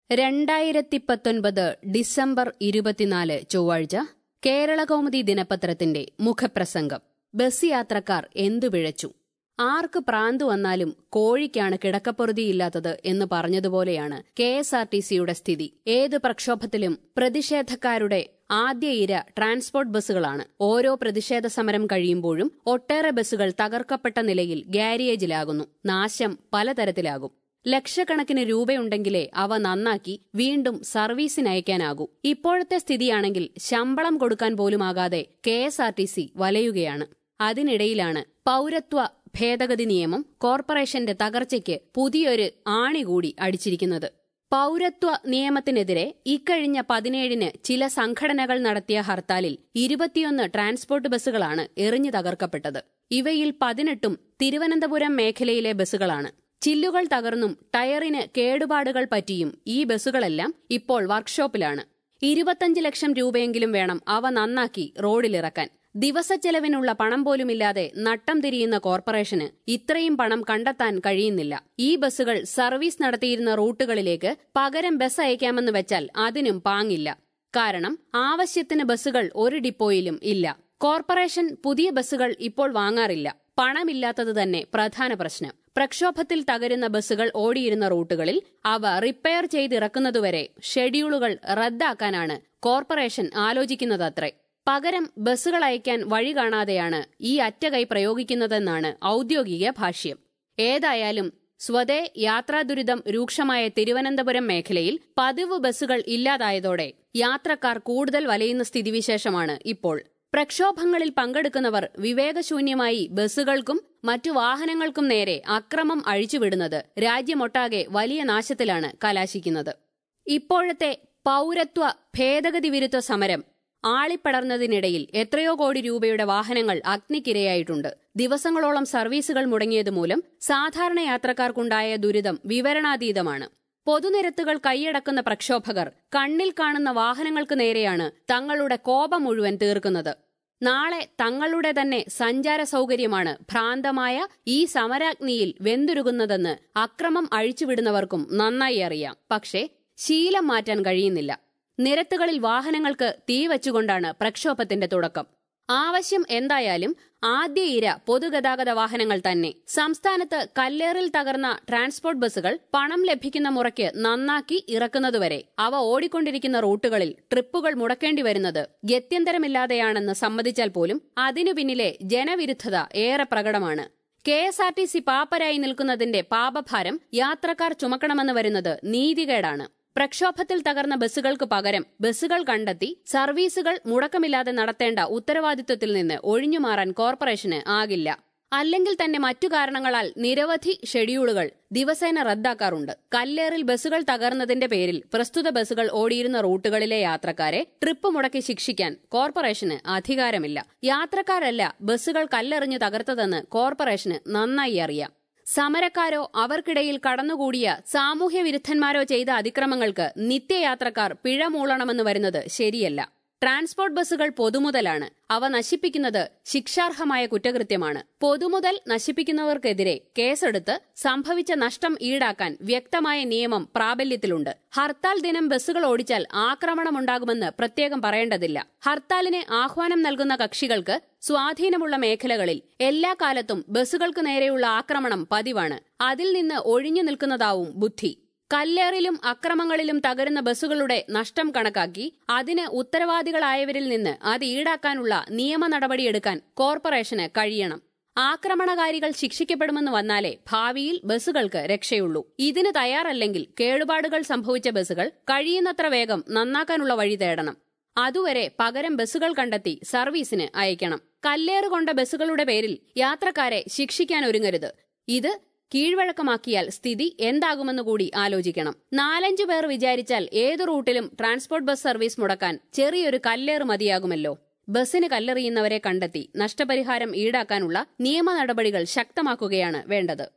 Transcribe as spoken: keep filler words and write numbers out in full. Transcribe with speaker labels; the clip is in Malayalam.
Speaker 1: രണ്ടായിരത്തി പത്തൊൻപത് ഡിസംബർ ഇരുപത്തിനാല് ചൊവ്വാഴ്ച കേരളകൗമുദി ദിനപത്രത്തിന്റെ മുഖപ്രസംഗം. ബസ് യാത്രക്കാർ എന്തു പിഴച്ചു? ആർക്ക് പ്രാന്തു വന്നാലും കോഴിക്കാണ് കിടക്കപ്പൊറുതിയില്ലാത്തത് എന്ന് പറഞ്ഞതുപോലെയാണ് കെ എസ് ആർ ടി സിയുടെ സ്ഥിതി. ഏത് പ്രക്ഷോഭത്തിലും പ്രതിഷേധക്കാരുടെ ആദ്യ ഇര ട്രാൻസ്പോർട്ട് ബസ്സുകളാണ്. ഓരോ പ്രതിഷേധ സമരം കഴിയുമ്പോഴും ഒട്ടേറെ ബസ്സുകൾ തകർക്കപ്പെട്ട നിലയിൽ ഗ്യാരേജിലാകുന്നു. നാശം പലതരത്തിലാകും. ലക്ഷക്കണക്കിന് രൂപയുണ്ടെങ്കിലേ അവ നന്നാക്കി വീണ്ടും സർവീസിനയക്കാനാകൂ. ഇപ്പോഴത്തെ സ്ഥിതിയാണെങ്കിൽ ശമ്പളം കൊടുക്കാൻ പോലുമാകാതെ K S R T C വലയുകയാണ്. അതിനിടയിലാണ് പൌരത്വ ഭേദഗതി നിയമം കോർപ്പറേഷന്റെ തകർച്ചയ്ക്ക് പുതിയൊരു ആണി കൂടി അടിച്ചിരിക്കുന്നത്. പൌരത്വ നിയമത്തിനെതിരെ ഇക്കഴിഞ്ഞ പതിനേഴിന് ചില സംഘടനകൾ നടത്തിയ ഹർത്താലിൽ ഇരുപത്തിയൊന്ന് ട്രാൻസ്പോർട്ട് ബസ്സുകളാണ് എറിഞ്ഞു തകർക്കപ്പെട്ടത്. ഇവയിൽ പതിനെട്ടും തിരുവനന്തപുരം മേഖലയിലെ ബസ്സുകളാണ്. ചില്ലുകൾ തകർന്നും ടയറിന് കേടുപാടുകൾ പറ്റിയും ഈ ബസ്സുകളെല്ലാം ഇപ്പോൾ വർക്ക്ഷോപ്പിലാണ്. ഇരുപത്തഞ്ച് ലക്ഷം രൂപയെങ്കിലും വേണം അവ നന്നാക്കി റോഡിലിറക്കാൻ. ദിവസച്ചെലവിനുള്ള പണം പോലുമില്ലാതെ നട്ടം തിരിയുന്ന കോർപ്പറേഷന് ഇത്രയും പണം കണ്ടെത്താൻ കഴിയുന്നില്ല. ഈ ബസ്സുകൾ സർവീസ് നടത്തിയിരുന്ന റൂട്ടുകളിലേക്ക് പകരം ബസ് അയക്കാമെന്ന് വെച്ചാൽ അതിനും പാങ്ങില്ല. കാരണം ആവശ്യത്തിന് ബസ്സുകൾ ഒരു ഡിപ്പോയിലും ഇല്ല. കോർപ്പറേഷൻ പുതിയ ബസ്സുകൾ ഇപ്പോൾ വാങ്ങാറില്ല. പണമില്ലാത്തത് തന്നെ പ്രധാന പ്രശ്നം. പ്രക്ഷോഭത്തിൽ തകരുന്ന ബസ്സുകൾ ഓടിയിരുന്ന റൂട്ടുകളിൽ അവ റിപ്പയർ ചെയ്തിറക്കുന്നതുവരെ ഷെഡ്യൂളുകൾ റദ്ദാക്കാനാണ് കോർപ്പറേഷൻ ആലോചിക്കുന്നതത്രേ. പകരം ബസ്സുകൾ അയക്കാൻ വഴി കാണാതെയാണ് ഈ അറ്റകൈ പ്രയോഗിക്കുന്നതെന്നാണ് ഔദ്യോഗിക ഭാഷ്യം. ഏതായാലും സ്വതേ യാത്രാദുരിതം രൂക്ഷമായ തിരുവനന്തപുരം മേഖലയിൽ പതിവ് ബസ്സുകൾ ഇല്ലാതായതോടെ യാത്രക്കാർ കൂടുതൽ വലയുന്ന സ്ഥിതിവിശേഷമാണ് ഇപ്പോൾ. പ്രക്ഷോഭങ്ങളിൽ പങ്കെടുക്കുന്നവർ വിവേകശൂന്യമായി ബസ്സുകൾക്കും മറ്റു വാഹനങ്ങൾക്കും നേരെ അക്രമം അഴിച്ചുവിടുന്നത് രാജ്യമൊട്ടാകെ വലിയ നാശത്തിലാണ് കലാശിക്കുന്നത്. ഇപ്പോഴത്തെ പൌരത്വ ഭേദഗതി വിരുദ്ധ സമരം ആളിപ്പടർന്നതിനിടയിൽ എത്രയോ കോടി രൂപയുടെ വാഹനങ്ങൾ അഗ്നിക്കിരയായിട്ടുണ്ട്. ദിവസങ്ങളോളം സർവീസുകൾ മുടങ്ങിയതുമൂലം സാധാരണ യാത്രക്കാർക്കുണ്ടായ ദുരിതം വിവരണാതീതമാണ്. പൊതുനിരത്തുകൾ കൈയടക്കുന്ന പ്രക്ഷോഭകർ കണ്ണിൽ കാണുന്ന വാഹനങ്ങൾക്ക് നേരെയാണ് തങ്ങളുടെ കോപം മുഴുവൻ തീർക്കുന്നത്. നാളെ തങ്ങളുടെ തന്നെ സഞ്ചാര സൗകര്യമാണ് ഭ്രാന്തമായ ഈ സമരാഗ്നിയിൽ വെന്തുരുകുന്നതെന്ന് അക്രമം അഴിച്ചുവിടുന്നവർക്കും നന്നായി അറിയാം. പക്ഷേ ശീലം മാറ്റാൻ കഴിയുന്നില്ല. നിരത്തുകളിൽ വാഹനങ്ങൾക്ക് തീവച്ചുകൊണ്ടാണ് പ്രക്ഷോഭത്തിന്റെ തുടക്കം. ആവശ്യം എന്തായാലും ആദ്യ ഇര പൊതുഗതാഗത വാഹനങ്ങൾ തന്നെ. സംസ്ഥാനത്ത് കല്ലേറിൽ തകർന്ന ട്രാൻസ്പോർട്ട് ബസ്സുകൾ പണം ലഭിക്കുന്ന മുറയ്ക്ക് നന്നാക്കി ഇറക്കുന്നതുവരെ അവ ഓടിക്കൊണ്ടിരിക്കുന്ന റൂട്ടുകളിൽ ട്രിപ്പുകൾ മുടക്കേണ്ടി വരുന്നത് ഗത്യന്തരമില്ലാതെയാണെന്ന് സമ്മതിച്ചാൽ പോലും അതിനു പിന്നിലെ ജനവിരുദ്ധത ഏറെ പ്രകടമാണ്. K S R T C പാപ്പരായി നിൽക്കുന്നതിന്റെ പാപഭാരം യാത്രക്കാർ ചുമക്കണമെന്ന് വരുന്നത് നീതികേടാണ്. പ്രക്ഷോഭത്തിൽ തകർന്ന ബസ്സുകൾക്ക് പകരം ബസ്സുകൾ കണ്ടെത്തി സർവീസുകൾ മുടക്കമില്ലാതെ നടത്തേണ്ട ഉത്തരവാദിത്വത്തിൽ നിന്ന് ഒഴിഞ്ഞുമാറാൻ കോർപ്പറേഷന് ആകില്ല. അല്ലെങ്കിൽ തന്നെ മറ്റു കാരണങ്ങളാൽ നിരവധി ഷെഡ്യൂളുകൾ ദിവസേന റദ്ദാക്കാറുണ്ട്. കല്ലേറിൽ ബസ്സുകൾ തകർന്നതിന്റെ പേരിൽ പ്രസ്തുത ബസ്സുകൾ ഓടിയിരുന്ന റൂട്ടുകളിലെ യാത്രക്കാരെ ട്രിപ്പ് മുടക്കി ശിക്ഷിക്കാൻ കോർപ്പറേഷന് അധികാരമില്ല. യാത്രക്കാരല്ല ബസ്സുകൾ കല്ലെറിഞ്ഞു തകർത്തതെന്ന് കോർപ്പറേഷന് നന്നായി അറിയാം. സമരക്കാരോ അവർക്കിടയിൽ കടന്നുകൂടിയ സാമൂഹ്യ വിരുദ്ധന്മാരോ ചെയ്ത അതിക്രമങ്ങൾക്ക് നിത്യയാത്രക്കാർ പിഴ മൂളണമെന്ന് വരുന്നത് ശരിയല്ല. ട്രാൻസ്പോർട്ട് ബസ്സുകൾ പൊതുമുതലാണ്. അവ നശിപ്പിക്കുന്നത് ശിക്ഷാർഹമായ കുറ്റകൃത്യമാണ്. പൊതുമുതൽ നശിപ്പിക്കുന്നവർക്കെതിരെ കേസെടുത്ത് സംഭവിച്ച നഷ്ടം ഈടാക്കാൻ വ്യക്തമായ നിയമം പ്രാബല്യത്തിലുണ്ട്. ഹർത്താൽ ദിനം ബസ്സുകൾ ഓടിച്ചാൽ ആക്രമണമുണ്ടാകുമെന്ന് പ്രത്യേകം പറയേണ്ടതില്ല. ഹർത്താലിന് ആഹ്വാനം നൽകുന്ന കക്ഷികൾക്ക് സ്വാധീനമുള്ള മേഖലകളിൽ എല്ലാ കാലത്തും ബസ്സുകൾക്ക് നേരെയുള്ള ആക്രമണം പതിവാണ്. അതിൽ നിന്ന് ഒഴിഞ്ഞു നിൽക്കുന്നതാവും ബുദ്ധി. കല്ലേറിലും അക്രമങ്ങളിലും തകരുന്ന ബസ്സുകളുടെ നഷ്ടം കണക്കാക്കി അതിന് ഉത്തരവാദികളായവരിൽ നിന്ന് അത് ഈടാക്കാനുള്ള നിയമ നടപടിയെടുക്കാൻ കോർപ്പറേഷന് കഴിയണം. ആക്രമണകാരികൾ ശിക്ഷിക്കപ്പെടുമെന്ന് വന്നാലേ ഭാവിയിൽ ബസ്സുകൾക്ക് രക്ഷയുള്ളൂ. ഇതിന് തയ്യാറല്ലെങ്കിൽ കേടുപാടുകൾ സംഭവിച്ച ബസ്സുകൾ കഴിയുന്നത്ര വേഗം നന്നാക്കാനുള്ള വഴി തേടണം. അതുവരെ പകരം ബസ്സുകൾ കണ്ടെത്തി സർവീസിന് അയക്കണം. കല്ലേറുകൊണ്ട ബസ്സുകളുടെ പേരിൽ യാത്രക്കാരെ ശിക്ഷിക്കാൻ ഒരുങ്ങരുത്. ഇത് കീഴ്വഴക്കമാക്കിയാൽ സ്ഥിതി എന്താകുമെന്ന് കൂടി ആലോചിക്കണം. നാലഞ്ചു പേർ വിചാരിച്ചാൽ ഏതു റൂട്ടിലും ട്രാൻസ്പോർട്ട് ബസ് സർവീസ് മുടക്കാൻ ചെറിയൊരു കല്ലേറ് മതിയാകുമല്ലോ. ബസ്സിന് കല്ലെറിയുന്നവരെ കണ്ടെത്തി നഷ്ടപരിഹാരം ഈടാക്കാനുള്ള നിയമ നടപടികൾ ശക്തമാക്കുകയാണ് വേണ്ടത്.